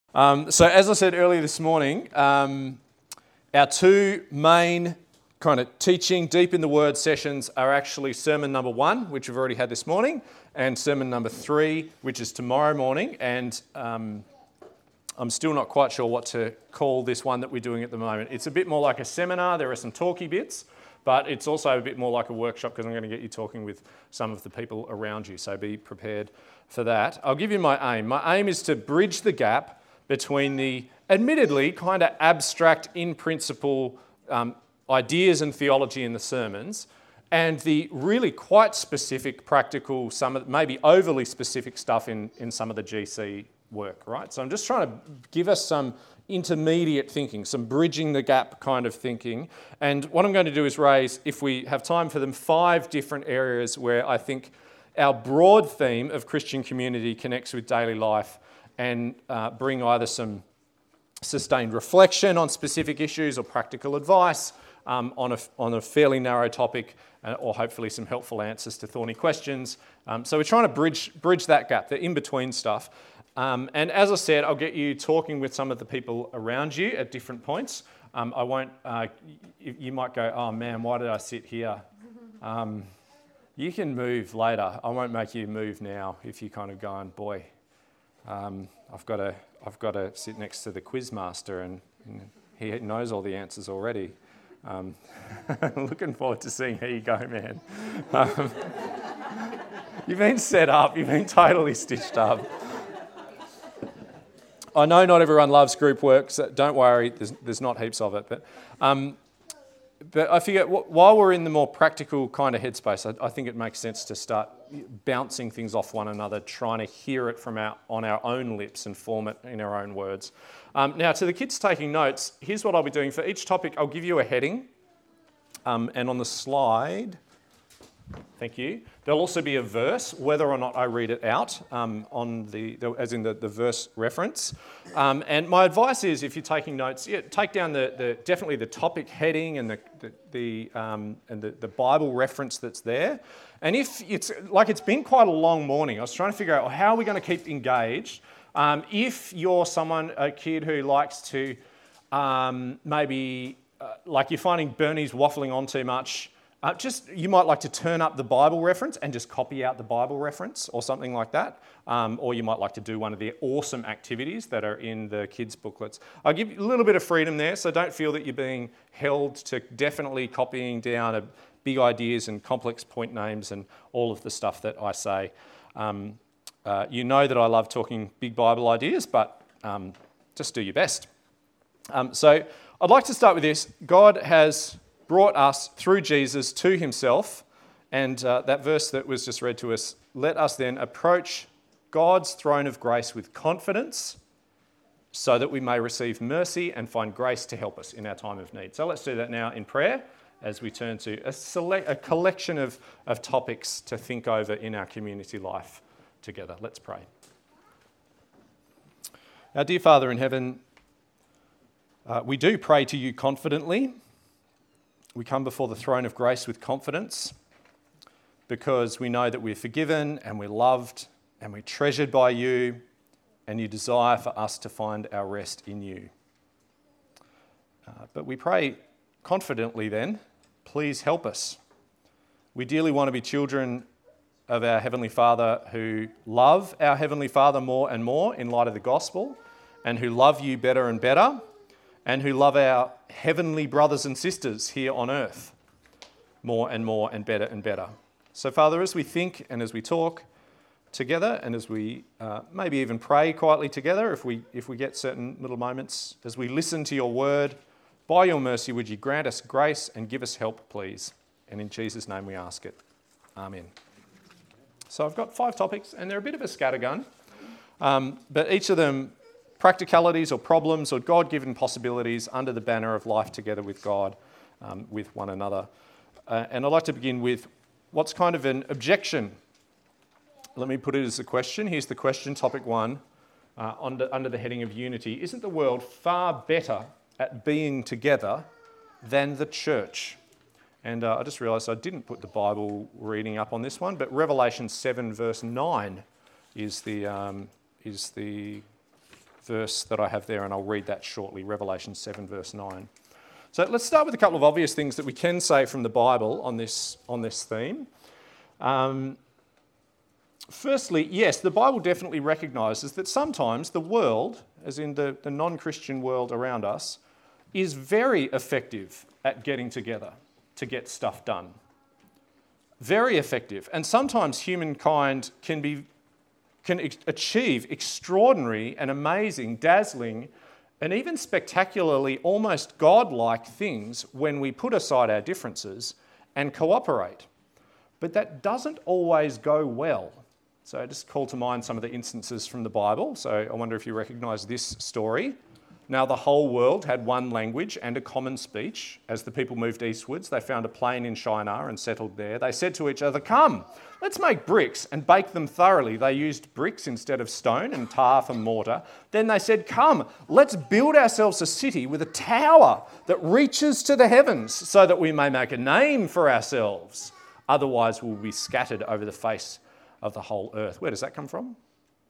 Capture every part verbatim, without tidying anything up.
Um, so as I said earlier this morning, um, our two main kind of teaching deep in the word sessions are actually sermon number one, which we've already had this morning, and sermon number three, which is tomorrow morning. And um, I'm still not quite sure what to call this one that we're doing at the moment. It's a bit more like a seminar. There are some talky bits, but it's also a bit more like a workshop because I'm going to get you talking with some of the people around you. So be prepared for that. I'll give you my aim. My aim is to bridge the gap between the admittedly kind of abstract, in principle um, ideas and theology in the sermons and the really quite specific, practical, some of, maybe overly specific stuff in, in some of the G C work, right? So I'm just trying to give us some intermediate thinking, some bridging the gap kind of thinking. And what I'm going to do is raise, if we have time for them, five different areas where I think our broad theme of Christian community connects with daily life and uh, bring either some sustained reflection on specific issues or practical advice um, on, a, on a fairly narrow topic, uh, or hopefully some helpful answers to thorny questions. Um, so we're trying to bridge, bridge that gap, the in-between stuff. Um, and as I said, I'll get you talking with some of the people around you at different points. Um, I won't, uh, you, you might go, oh man, why did I sit here? Um, you can move later. I won't make you move now if you're kind of going, boy, Um, I've got to, I've got to sit next to the quiz master, and, and he knows all the answers already. Um, looking forward to seeing how you go, man. Um, you've been set up. You've been totally stitched up. I know not everyone loves group work, so don't worry. There's, there's not heaps of it, but. Um, But I figure while we're in the more practical kind of headspace, I, I think it makes sense to start bouncing things off one another, trying to hear it from our, on our own lips and form it in our own words. Um, now, to the kids taking notes, here's what I'll be doing. For each topic, I'll give you a heading. Um, and on the slide, thank you, there'll also be a verse, whether or not I read it out, um, on the, the as in the, the verse reference. Um, and my advice is, if you're taking notes, yeah, take down the, the definitely the topic heading and the the, the um, and the, the Bible reference that's there. And if it's like it's been quite a long morning, I was trying to figure out, well, how are we going to keep engaged? Um, if you're someone, a kid who likes to um, maybe uh, like you're finding Bernie's waffling on too much. Uh, just, you might like to turn up the Bible reference and just copy out the Bible reference or something like that. Um, or you might like to do one of the awesome activities that are in the kids' booklets. I'll give you a little bit of freedom there, so don't feel that you're being held to definitely copying down a big ideas and complex point names and all of the stuff that I say. Um, uh, you know that I love talking big Bible ideas, but um, just do your best. Um, so I'd like to start with this. God has brought us through Jesus to himself, and uh, that verse that was just read to us, let us then approach God's throne of grace with confidence so that we may receive mercy and find grace to help us in our time of need. So let's do that now in prayer as we turn to a, select, a collection of, of topics to think over in our community life together. Let's pray. Our dear Father in heaven, uh, we do pray to you confidently. We come before the throne of grace with confidence because we know that we're forgiven and we're loved and we're treasured by you, and you desire for us to find our rest in you. Uh, but we pray confidently then, please help us. We dearly want to be children of our Heavenly Father who love our Heavenly Father more and more in light of the gospel, and who love you better and better, and who love our heavenly brothers and sisters here on earth more and more and better and better. So, Father, as we think and as we talk together, and as we uh, maybe even pray quietly together, if we if we get certain little moments, as we listen to your word, by your mercy, would you grant us grace and give us help, please? And in Jesus' name we ask it. Amen. So I've got five topics, and they're a bit of a scattergun, um, but each of them practicalities or problems or God-given possibilities under the banner of life together with God, um, with one another. Uh, and I'd like to begin with what's kind of an objection. Let me put it as a question. Here's the question, topic one, uh, under, under the heading of unity. Isn't the world far better at being together than the church? And uh, I just realised I didn't put the Bible reading up on this one, but Revelation seven verse nine is the um, is the verse that I have there, and I'll read that shortly, Revelation seven, verse nine. So let's start with a couple of obvious things that we can say from the Bible on this, on this theme. Um, firstly, yes, the Bible definitely recognises that sometimes the world, as in the, the non-Christian world around us, is very effective at getting together to get stuff done. Very effective. And sometimes humankind can be can ex- achieve extraordinary and amazing, dazzling, and even spectacularly almost godlike things when we put aside our differences and cooperate. But that doesn't always go well. So I just call to mind some of the instances from the Bible. So I wonder if you recognise this story. Now the whole world had one language and a common speech. As the people moved eastwards, they found a plain in Shinar and settled there. They said to each other, "Come, let's make bricks and bake them thoroughly." They used bricks instead of stone and tar for mortar. Then they said, "Come, let's build ourselves a city with a tower that reaches to the heavens so that we may make a name for ourselves. Otherwise we'll be scattered over the face of the whole earth." Where does that come from?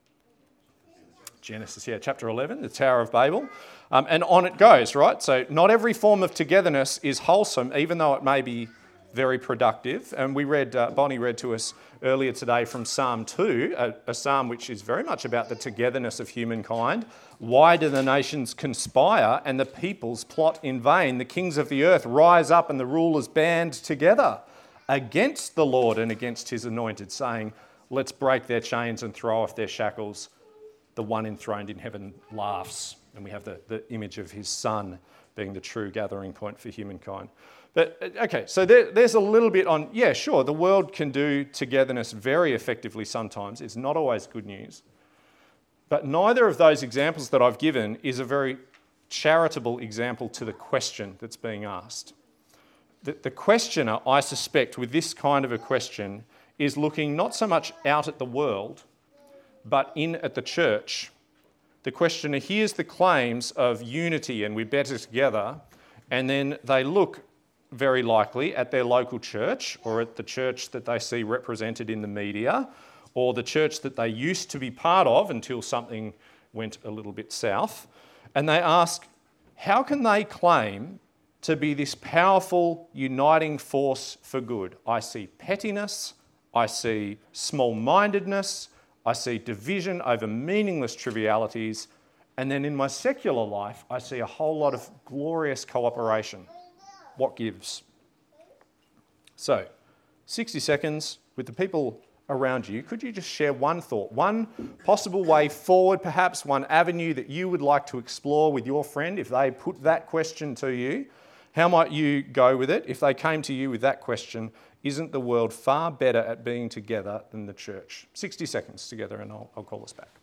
Genesis, yeah, chapter eleven, the Tower of Babel. Um, and on it goes, right? So not every form of togetherness is wholesome, even though it may be very productive. And we read, uh, Bonnie read to us earlier today from Psalm two, a, a psalm which is very much about the togetherness of humankind. "Why do the nations conspire and the peoples plot in vain? The kings of the earth rise up and the rulers band together against the Lord and against his anointed, saying, let's break their chains and throw off their shackles. The one enthroned in heaven laughs." And we have the, the image of his son being the true gathering point for humankind. But, okay, so there, there's a little bit on, yeah, sure, the world can do togetherness very effectively sometimes. It's not always good news. But neither of those examples that I've given is a very charitable example to the question that's being asked. The, the questioner, I suspect, with this kind of a question, is looking not so much out at the world, but in at the church. The questioner hears the claims of unity and we're better together, and then they look very likely at their local church or at the church that they see represented in the media or the church that they used to be part of until something went a little bit south, and they ask, how can they claim to be this powerful uniting force for good? I see pettiness, I see small-mindedness, I see division over meaningless trivialities, and then in my secular life, I see a whole lot of glorious cooperation. What gives? So, sixty seconds with the people around you. Could you just share one thought, one possible way forward, perhaps one avenue that you would like to explore with your friend if they put that question to you? How might you go with it if they came to you with that question? Isn't the world far better at being together than the church? sixty seconds together and I'll, I'll call us back.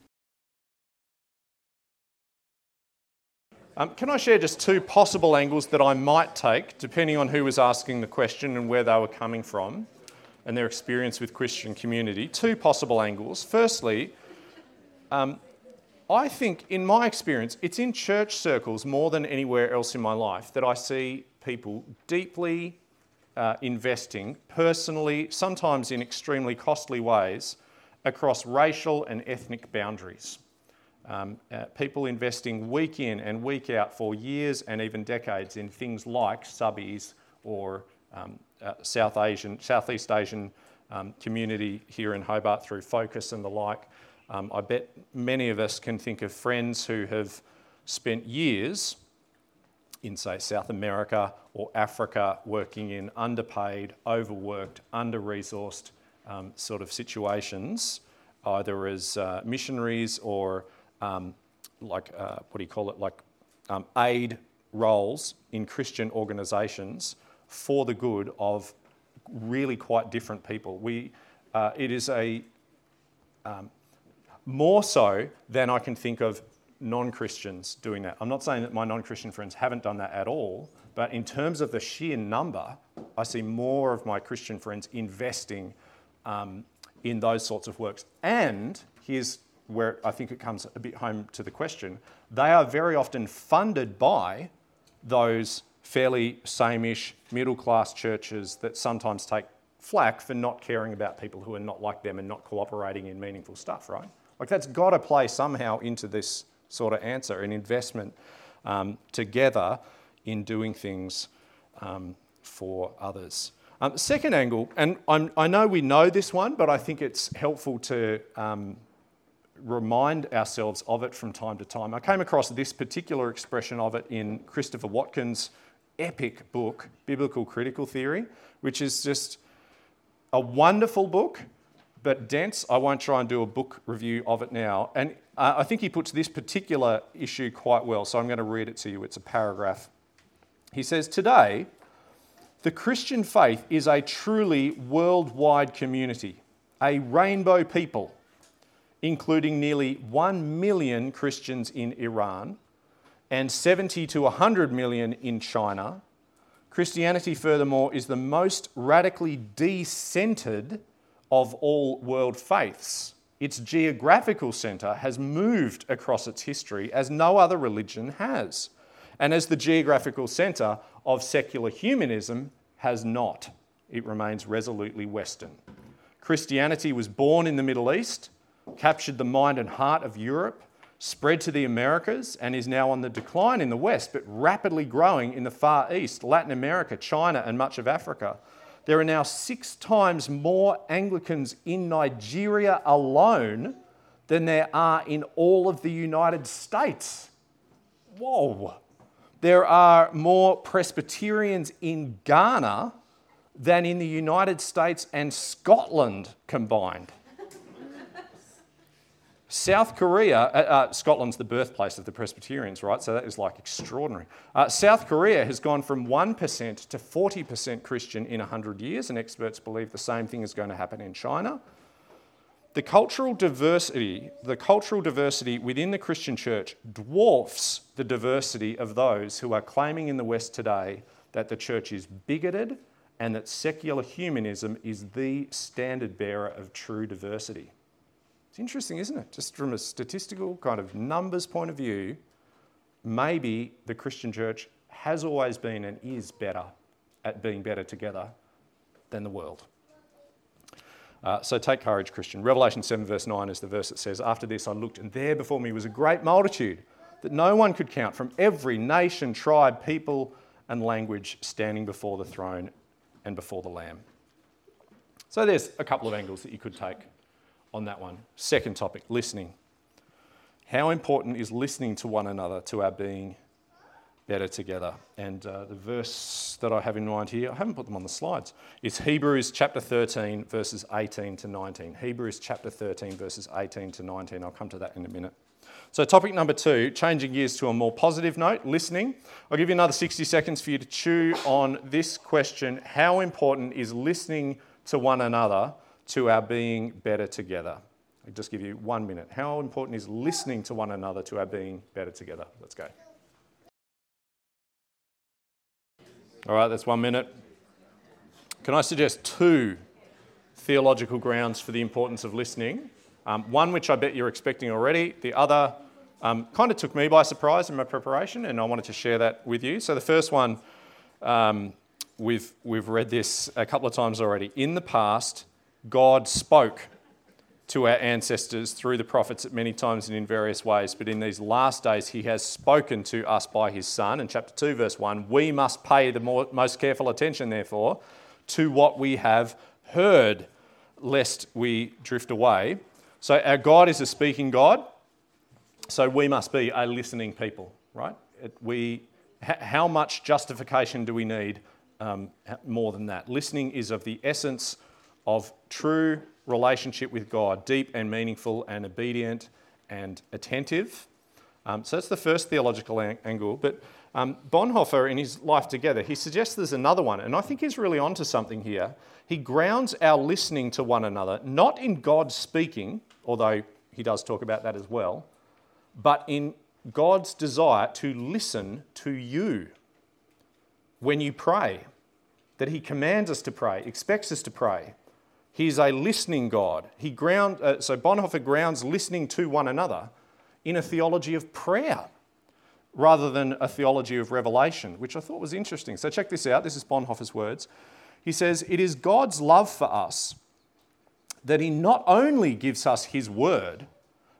Um, can I share just two possible angles that I might take, depending on who was asking the question and where they were coming from and their experience with Christian community? Two possible angles. Firstly, um, I think in my experience, it's in church circles more than anywhere else in my life that I see people deeply Uh, investing personally, sometimes in extremely costly ways, across racial and ethnic boundaries. Um, uh, people investing week in and week out for years and even decades in things like subbies or um, uh, South Asian, Southeast Asian um, community here in Hobart through Focus and the like. Um, I bet many of us can think of friends who have spent years in, say, South America or Africa, working in underpaid, overworked, under-resourced um, sort of situations, either as uh, missionaries or um, like, uh, what do you call it, like um, aid roles in Christian organisations for the good of really quite different people. We, uh, it is a, um, more so than I can think of non-Christians doing that. I'm not saying that my non-Christian friends haven't done that at all, but in terms of the sheer number, I see more of my Christian friends investing um, in those sorts of works. And here's where I think it comes a bit home to the question. They are very often funded by those fairly same-ish middle-class churches that sometimes take flack for not caring about people who are not like them and not cooperating in meaningful stuff, right? Like that's got to play somehow into this sort of answer, an investment um, together in doing things um, for others. Um, second angle, and I'm, I know we know this one, but I think it's helpful to um, remind ourselves of it from time to time. I came across this particular expression of it in Christopher Watkins' epic book, Biblical Critical Theory, which is just a wonderful book, but dense. I won't try and do a book review of it now. And uh, I think he puts this particular issue quite well, so I'm going to read it to you. It's a paragraph. He says, "Today, the Christian faith is a truly worldwide community, a rainbow people, including nearly one million Christians in Iran and seventy to one hundred million in China. Christianity, furthermore, is the most radically de-centred of all world faiths. Its geographical centre has moved across its history as no other religion has, and as the geographical centre of secular humanism has not. It remains resolutely Western. Christianity was born in the Middle East, captured the mind and heart of Europe, spread to the Americas, and is now on the decline in the West, but rapidly growing in the Far East, Latin America, China, and much of Africa. There are now six times more Anglicans in Nigeria alone than there are in all of the United States. Whoa! There are more Presbyterians in Ghana than in the United States and Scotland combined. South Korea, uh, uh, Scotland's the birthplace of the Presbyterians, right? So that is like extraordinary. Uh, South Korea has gone from one percent to forty percent Christian in one hundred years, and experts believe the same thing is going to happen in China. The cultural diversity, the cultural diversity within the Christian church dwarfs the diversity of those who are claiming in the West today that the church is bigoted and that secular humanism is the standard bearer of true diversity. It's interesting, isn't it? Just from a statistical kind of numbers point of view, maybe the Christian church has always been and is better at being better together than the world. Uh, so take courage, Christian. Revelation seven verse nine is the verse that says, "After this I looked, and there before me was a great multitude that no one could count, from every nation, tribe, people, and language, standing before the throne and before the Lamb." So there's a couple of angles that you could take on that one. Second topic, listening. How important is listening to one another to our being better together? And uh, the verse that I have in mind here, I haven't put them on the slides, it's Hebrews chapter thirteen, verses eighteen to nineteen. Hebrews chapter thirteen, verses eighteen to nineteen. I'll come to that in a minute. So topic number two, changing gears to a more positive note, listening. I'll give you another sixty seconds for you to chew on this question: how important is listening to one another to our being better together? I'll just give you one minute. How important is listening to one another to our being better together? Let's go. All right, that's one minute. Can I suggest two theological grounds for the importance of listening? Um, one which I bet you're expecting already. The other um, kind of took me by surprise in my preparation, and I wanted to share that with you. So the first one, um, we've, we've read this a couple of times already. In the past, God spoke to our ancestors through the prophets at many times and in various ways, but in these last days he has spoken to us by his Son. In chapter two, verse one, we must pay the more, most careful attention, therefore, to what we have heard, lest we drift away. So our God is a speaking God, so we must be a listening people, right? It, we, h- how much justification do we need um, more than that? Listening is of the essence of true relationship with God, deep and meaningful and obedient and attentive. Um, so that's the first theological ang- angle. But um, Bonhoeffer, in his Life Together, he suggests there's another one, and I think he's really onto something here. He grounds our listening to one another, not in God speaking, although he does talk about that as well, but in God's desire to listen to you when you pray, that he commands us to pray, expects us to pray. He's a listening God. He ground, uh, so Bonhoeffer grounds listening to one another in a theology of prayer rather than a theology of revelation, which I thought was interesting. So check this out. This is Bonhoeffer's words. He says, "It is God's love for us that he not only gives us his word,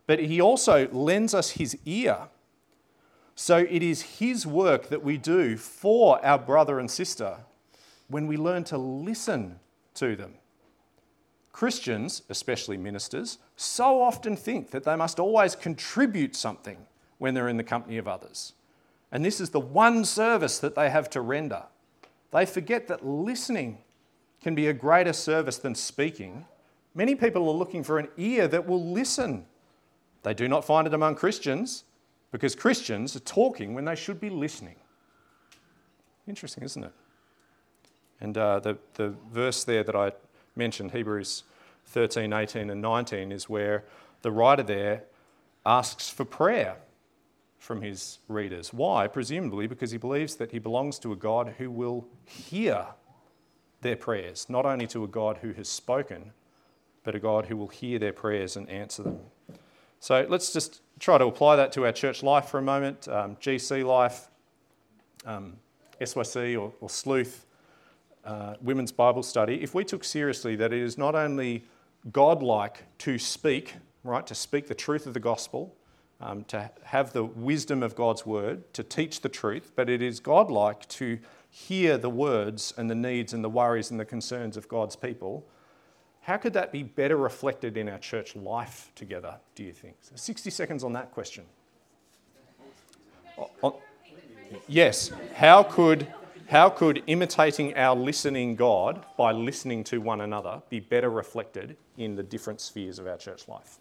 but he also lends us his ear. So it is his work that we do for our brother and sister when we learn to listen to them. Christians, especially ministers, so often think that they must always contribute something when they're in the company of others. And this is the one service that they have to render. They forget that listening can be a greater service than speaking. Many people are looking for an ear that will listen. They do not find it among Christians because Christians are talking when they should be listening. Interesting, isn't it? And uh, the, the verse there that I mentioned, Hebrews thirteen, eighteen and nineteen, is where the writer there asks for prayer from his readers. Why? Presumably because he believes that he belongs to a God who will hear their prayers, not only to a God who has spoken, but a God who will hear their prayers and answer them. So let's just try to apply that to our church life for a moment. Um, G C life, um, S Y C or, or Sleuth, uh, Women's Bible Study. If we took seriously that it is not only God-like to speak, right, to speak the truth of the gospel, um, to have the wisdom of God's word, to teach the truth, but it is God-like to hear the words and the needs and the worries and the concerns of God's people, how could that be better reflected in our church life together, do you think? So sixty seconds on that question. Oh, yes, how could, how could imitating our listening God by listening to one another be better reflected in the different spheres of our church life?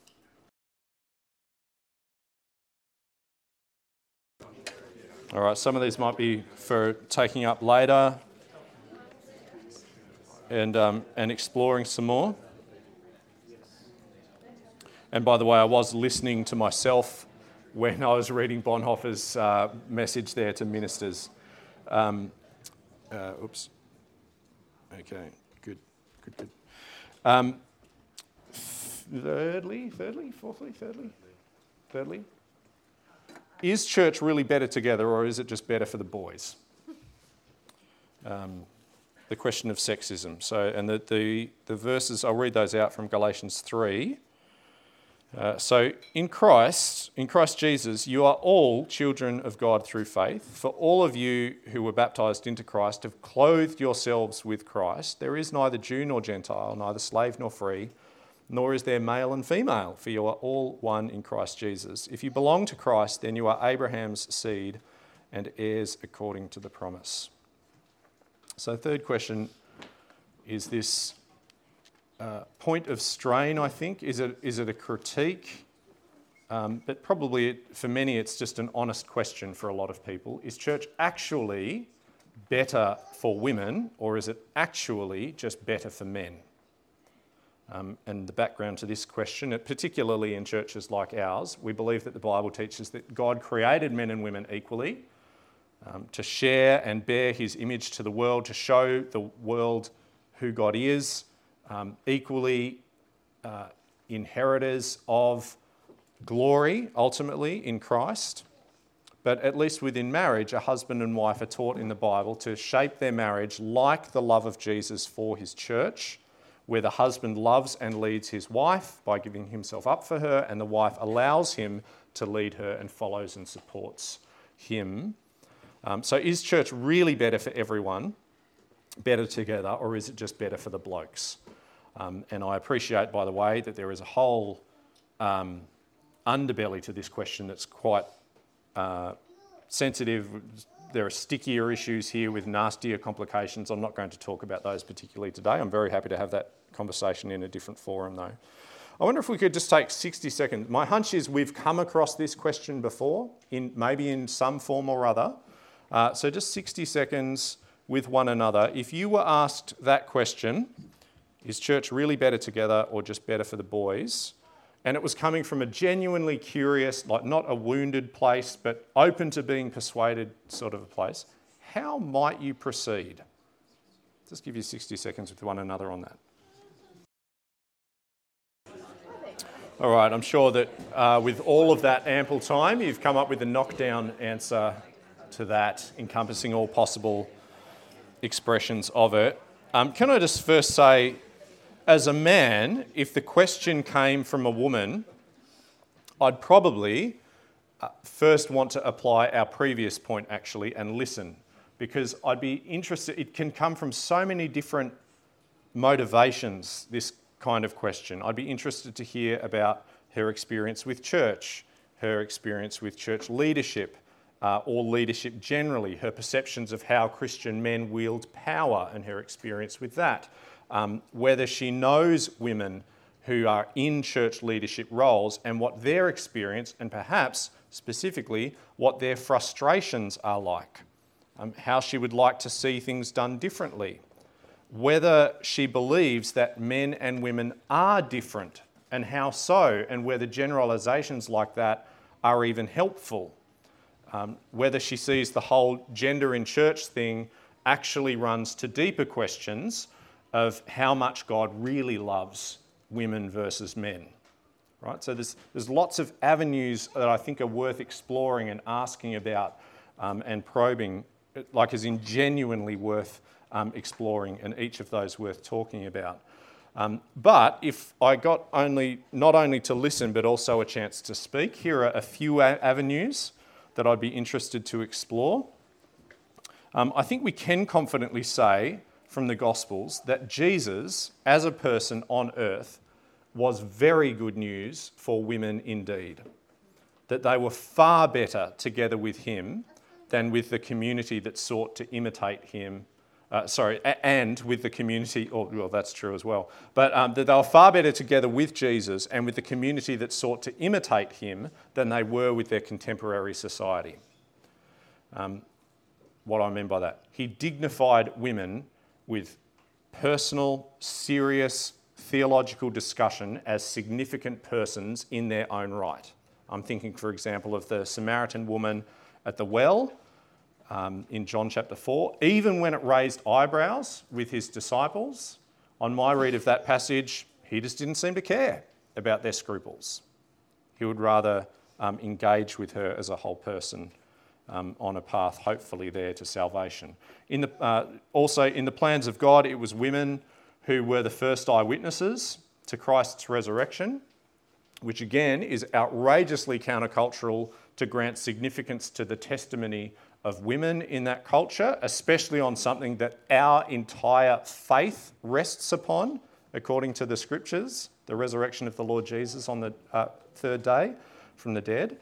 All right, some of these might be for taking up later and um, and exploring some more. And by the way, I was listening to myself when I was reading Bonhoeffer's uh, message there to ministers. Um, uh, oops. Okay, good, good, good. Um, thirdly, thirdly, fourthly, thirdly, thirdly. Is church really better together, or is it just better for the boys? Um, the question of sexism. So, and the, the, the verses, I'll read those out from Galatians three. Uh, so, in Christ, in Christ Jesus, you are all children of God through faith. For all of you who were baptised into Christ have clothed yourselves with Christ. There is neither Jew nor Gentile, neither slave nor free, nor is there male and female, for you are all one in Christ Jesus. If you belong to Christ, then you are Abraham's seed and heirs according to the promise. So third question is this uh, point of strain, I think. Is it, is it a critique? Um, but probably it, for many it's just an honest question for a lot of people. Is church actually better for women, or is it actually just better for men? Um, and the background to this question, particularly in churches like ours, we believe that the Bible teaches that God created men and women equally um, to share and bear his image to the world, to show the world who God is, um, equally uh, inheritors of glory, ultimately, in Christ. But at least within marriage, a husband and wife are taught in the Bible to shape their marriage like the love of Jesus for his church, where the husband loves and leads his wife by giving himself up for her, and the wife allows him to lead her and follows and supports him. Um, so is church really better for everyone, better together, or is it just better for the blokes? Um, and I appreciate, by the way, that there is a whole um, underbelly to this question that's quite uh, sensitive. There are stickier issues here with nastier complications. I'm not going to talk about those particularly today. I'm very happy to have that conversation in a different forum, though. I wonder if we could just take sixty seconds. My hunch is we've come across this question before, in maybe in some form or other. Uh, so just sixty seconds with one another. If you were asked that question, is church really better together or just better for the boys? And it was coming from a genuinely curious, like not a wounded place, but open to being persuaded sort of a place. How might you proceed? Just give you sixty seconds with one another on that. All right, I'm sure that uh, with all of that ample time, you've come up with a knockdown answer to that, encompassing all possible expressions of it. Um, can I just first say, as a man, if the question came from a woman, I'd probably uh, first want to apply our previous point actually and listen, because I'd be interested, it can come from so many different motivations, this kind of question. I'd be interested to hear about her experience with church, her experience with church leadership, uh, or leadership generally, her perceptions of how Christian men wield power and her experience with that, um, whether she knows women who are in church leadership roles and what their experience and perhaps specifically what their frustrations are like, um, how she would like to see things done differently, whether she believes that men and women are different and how so, and whether generalisations like that are even helpful, um, whether she sees the whole gender in church thing actually runs to deeper questions of how much God really loves women versus men, right? So there's, there's lots of avenues that I think are worth exploring and asking about um, and probing, like as in genuinely worth um, exploring, and each of those worth talking about. Um, but if I got only not only to listen but also a chance to speak, here are a few a- avenues that I'd be interested to explore. Um, I think we can confidently say from the Gospels that Jesus, as a person on earth, was very good news for women indeed. That they were far better together with him than with the community that sought to imitate him. Uh, sorry, a- and with the community, or well, that's true as well. But um, that they were far better together with Jesus and with the community that sought to imitate him than they were with their contemporary society. Um, what I mean by that, he dignified women with personal, serious, theological discussion as significant persons in their own right. I'm thinking, for example, of the Samaritan woman at the well um, in John chapter four. Even when it raised eyebrows with his disciples, on my read of that passage, he just didn't seem to care about their scruples. He would rather um, engage with her as a whole person um, on a path, hopefully there to salvation. In the, uh, also, in the plans of God, it was women who were the first eyewitnesses to Christ's resurrection, which again is outrageously countercultural to grant significance to the testimony of women in that culture, especially on something that our entire faith rests upon, according to the scriptures, the resurrection of the Lord Jesus on the uh, third day from the dead.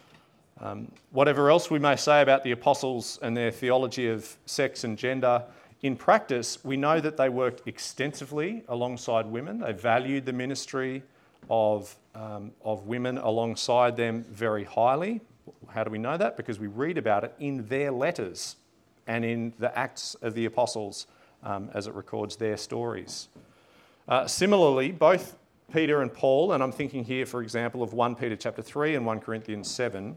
Um, whatever else we may say about the apostles and their theology of sex and gender, in practice, we know that they worked extensively alongside women. They valued the ministry of, um, of women alongside them very highly. How do we know that? Because we read about it in their letters and in the Acts of the Apostles um, as it records their stories. Uh, similarly, both Peter and Paul, and I'm thinking here, for example, of First Peter chapter three and First Corinthians seven,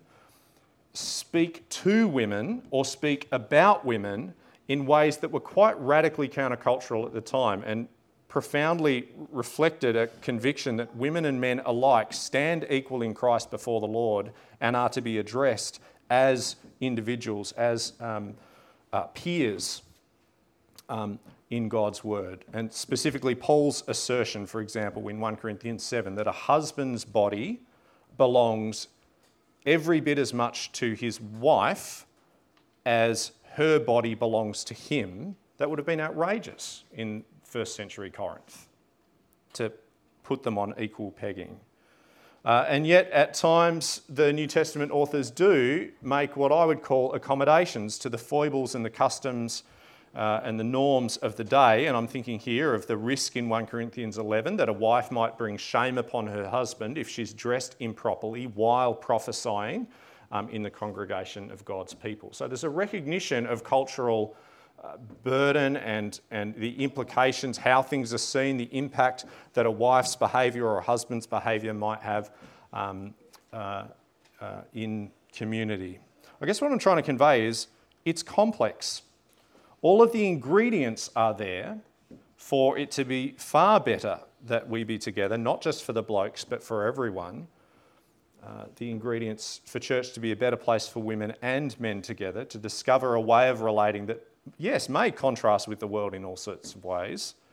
speak to women or speak about women in ways that were quite radically countercultural at the time and profoundly reflected a conviction that women and men alike stand equal in Christ before the Lord and are to be addressed as individuals, as um, uh, peers um, in God's word. And specifically Paul's assertion, for example, in First Corinthians seven, that a husband's body belongs every bit as much to his wife as her body belongs to him. That would have been outrageous in first century Corinth to put them on equal pegging. Uh, and yet at times the New Testament authors do make what I would call accommodations to the foibles and the customs uh, and the norms of the day. And I'm thinking here of the risk in First Corinthians eleven that a wife might bring shame upon her husband if she's dressed improperly while prophesying Um, in the congregation of God's people. So there's a recognition of cultural uh, burden and, and the implications, how things are seen, the impact that a wife's behaviour or a husband's behaviour might have um, uh, uh, in community. I guess what I'm trying to convey is it's complex. All of the ingredients are there for it to be far better that we be together, not just for the blokes, but for everyone. Uh, the ingredients for church to be a better place for women and men together, to discover a way of relating that, yes, may contrast with the world in all sorts of ways,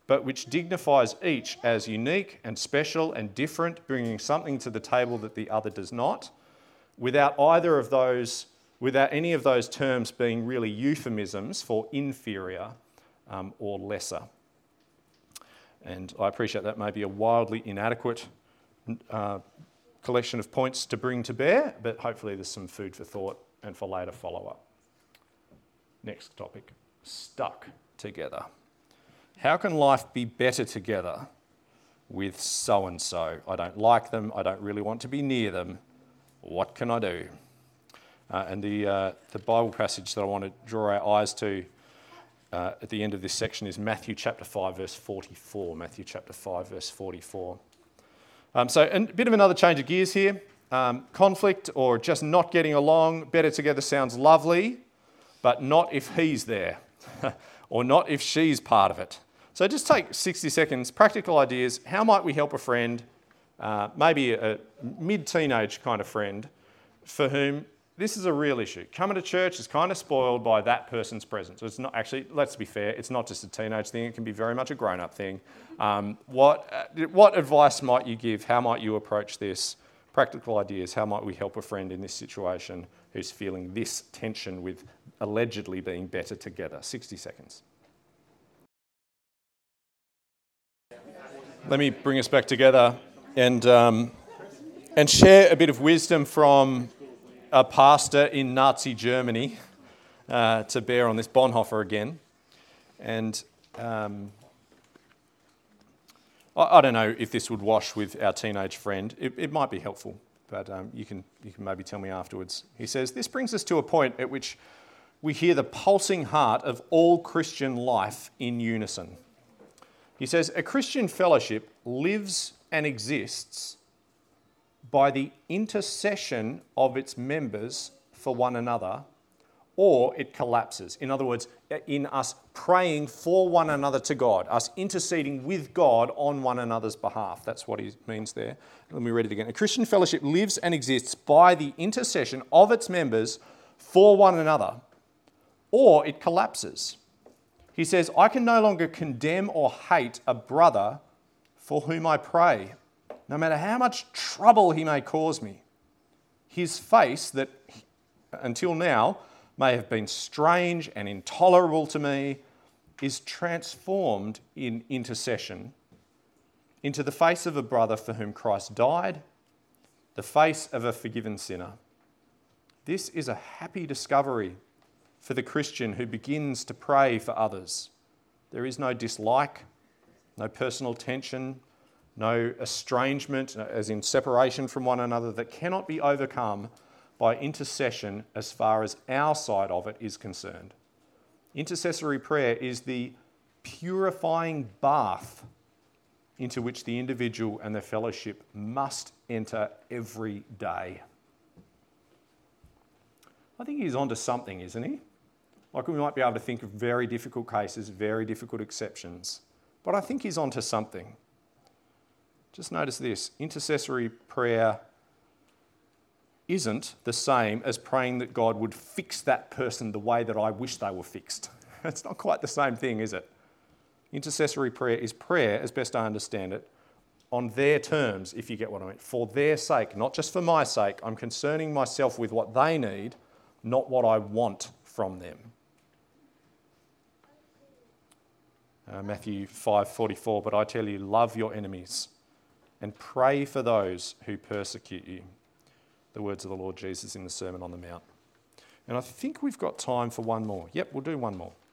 but which dignifies each as unique and special and different, bringing something to the table that the other does not, without either of those, without any of those terms being really euphemisms for inferior um, or lesser. And I appreciate that may be a wildly inadequate uh, collection of points to bring to bear, but hopefully there's some food for thought and for later follow-up. Next topic, stuck together. How can life be better together with so-and-so? I don't like them, I don't really want to be near them. What can I do? Uh, and the, uh, the Bible passage that I want to draw our eyes to uh, at the end of this section is Matthew chapter five, verse forty-four. Matthew chapter five, verse forty-four. Um, so a bit of another change of gears here. Um, conflict or just not getting along, better together sounds lovely, but not if he's there or not if she's part of it. So just take sixty seconds, practical ideas. How might we help a friend, uh, maybe a mid-teenage kind of friend, for whom this is a real issue? Coming to church is kind of spoiled by that person's presence. It's not actually, let's be fair, it's not just a teenage thing, it can be very much a grown-up thing. Um, what, uh, what advice might you give? How might you approach this? Practical ideas. How might we help a friend in this situation who's feeling this tension with allegedly being better together? sixty seconds. Let me bring us back together and, um, and share a bit of wisdom from a pastor in Nazi Germany uh, to bear on this Bonhoeffer again. And um, I, I don't know if this would wash with our teenage friend. It, it might be helpful, but um, you can you can maybe tell me afterwards. He says, this brings us to a point at which we hear the pulsing heart of all Christian life in unison. He says, a Christian fellowship lives and exists by the intercession of its members for one another, or it collapses. In other words, in us praying for one another to God, us interceding with God on one another's behalf. That's what he means there. Let me read it again. A Christian fellowship lives and exists by the intercession of its members for one another, or it collapses. He says, I can no longer condemn or hate a brother for whom I pray, no matter how much trouble he may cause me. His face, that until now may have been strange and intolerable to me, is transformed in intercession into the face of a brother for whom Christ died, the face of a forgiven sinner. This is a happy discovery for the Christian who begins to pray for others. There is no dislike, no personal tension, no estrangement, as in separation from one another, that cannot be overcome by intercession as far as our side of it is concerned. Intercessory prayer is the purifying bath into which the individual and the fellowship must enter every day. I think he's onto something, isn't he? Like, we might be able to think of very difficult cases, very difficult exceptions, but I think he's onto something. Just notice this, intercessory prayer isn't the same as praying that God would fix that person the way that I wish they were fixed. It's not quite the same thing, is it? Intercessory prayer is prayer, as best I understand it, on their terms, if you get what I mean, for their sake, not just for my sake. I'm concerning myself with what they need, not what I want from them. Uh, Matthew five forty-four, but I tell you, love your enemies and pray for those who persecute you. The words of the Lord Jesus in the Sermon on the Mount. And I think we've got time for one more. Yep, we'll do one more.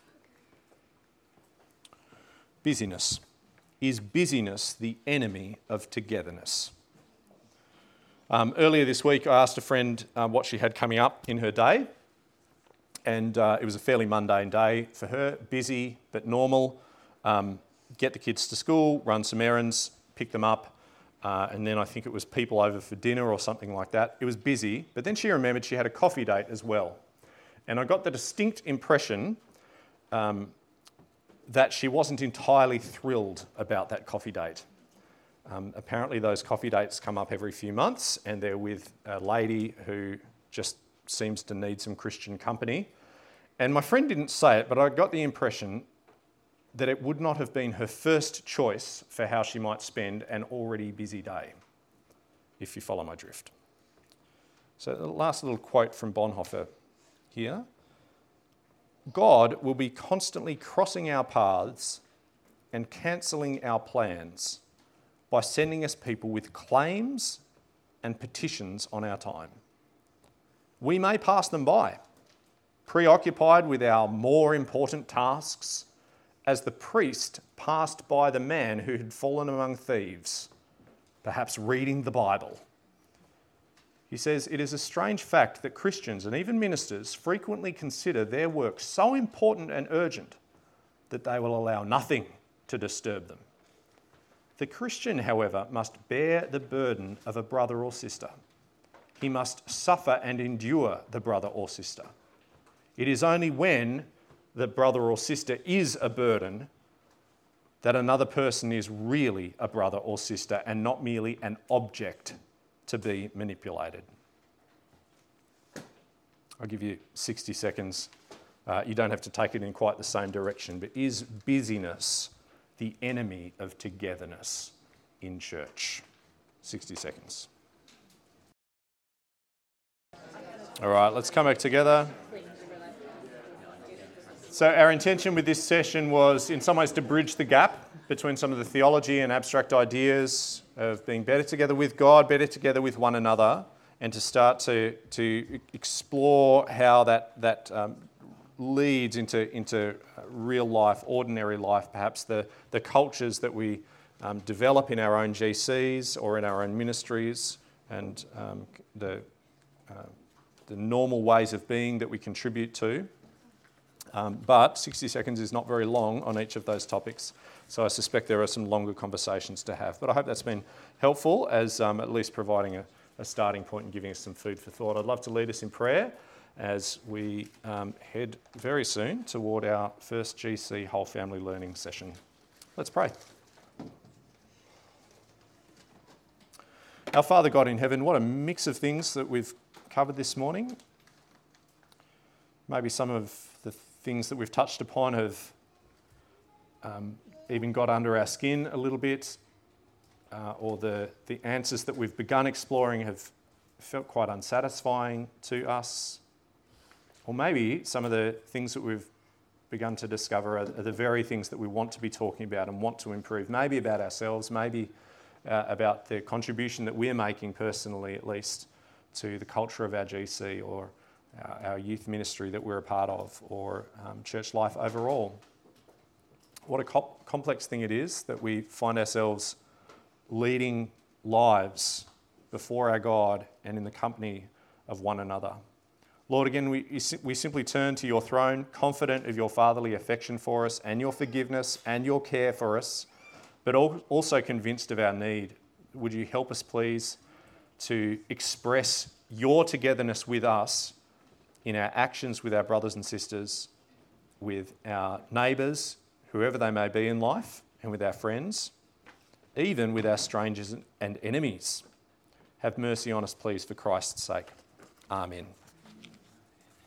Busyness. Is busyness the enemy of togetherness? Um, earlier this week, I asked a friend um, what she had coming up in her day. And uh, it was a fairly mundane day for her, busy but normal. Um, get the kids to school, run some errands, pick them up, uh, and then I think it was people over for dinner or something like that. It was busy, but then she remembered she had a coffee date as well. And I got the distinct impression um, that she wasn't entirely thrilled about that coffee date. Um, apparently those coffee dates come up every few months, and they're with a lady who just seems to need some Christian company. And my friend didn't say it, but I got the impression that it would not have been her first choice for how she might spend an already busy day, if you follow my drift. So the last little quote from Bonhoeffer here. God will be constantly crossing our paths and cancelling our plans by sending us people with claims and petitions on our time. We may pass them by, preoccupied with our more important tasks, as the priest passed by the man who had fallen among thieves, perhaps reading the Bible. He says, it is a strange fact that Christians and even ministers frequently consider their work so important and urgent that they will allow nothing to disturb them. The Christian, however, must bear the burden of a brother or sister. He must suffer and endure the brother or sister. It is only when the brother or sister is a burden that another person is really a brother or sister and not merely an object to be manipulated. I'll give you sixty seconds. Uh, you don't have to take it in quite the same direction, but is busyness the enemy of togetherness in church? sixty seconds. All right, let's come back together. So our intention with this session was in some ways to bridge the gap between some of the theology and abstract ideas of being better together with God, better together with one another, and to start to, to explore how that, that um, leads into, into real life, ordinary life, perhaps the, the cultures that we um, develop in our own G Cs or in our own ministries, and um, the, uh, the normal ways of being that we contribute to. Um, but sixty seconds is not very long on each of those topics, so I suspect there are some longer conversations to have. But I hope that's been helpful as um, at least providing a, a starting point and giving us some food for thought. I'd love to lead us in prayer as we um, head very soon toward our first G C whole family learning session. Let's pray. Our Father God in heaven, what a mix of things that we've covered this morning. Maybe some of the things that we've touched upon have um, even got under our skin a little bit, uh, or the, the answers that we've begun exploring have felt quite unsatisfying to us. Or maybe some of the things that we've begun to discover are, are the very things that we want to be talking about and want to improve, maybe about ourselves, maybe uh, about the contribution that we're making personally, at least, to the culture of our G C or our, our youth ministry that we're a part of, or um, church life overall. What a co- complex thing it is that we find ourselves leading lives before our God and in the company of one another. Lord, again, we, we simply turn to your throne, confident of your fatherly affection for us and your forgiveness and your care for us, but also convinced of our need. Would you help us, please, to express your togetherness with us in our actions with our brothers and sisters, with our neighbours, whoever they may be in life, and with our friends, even with our strangers and enemies. Have mercy on us, please, for Christ's sake. Amen.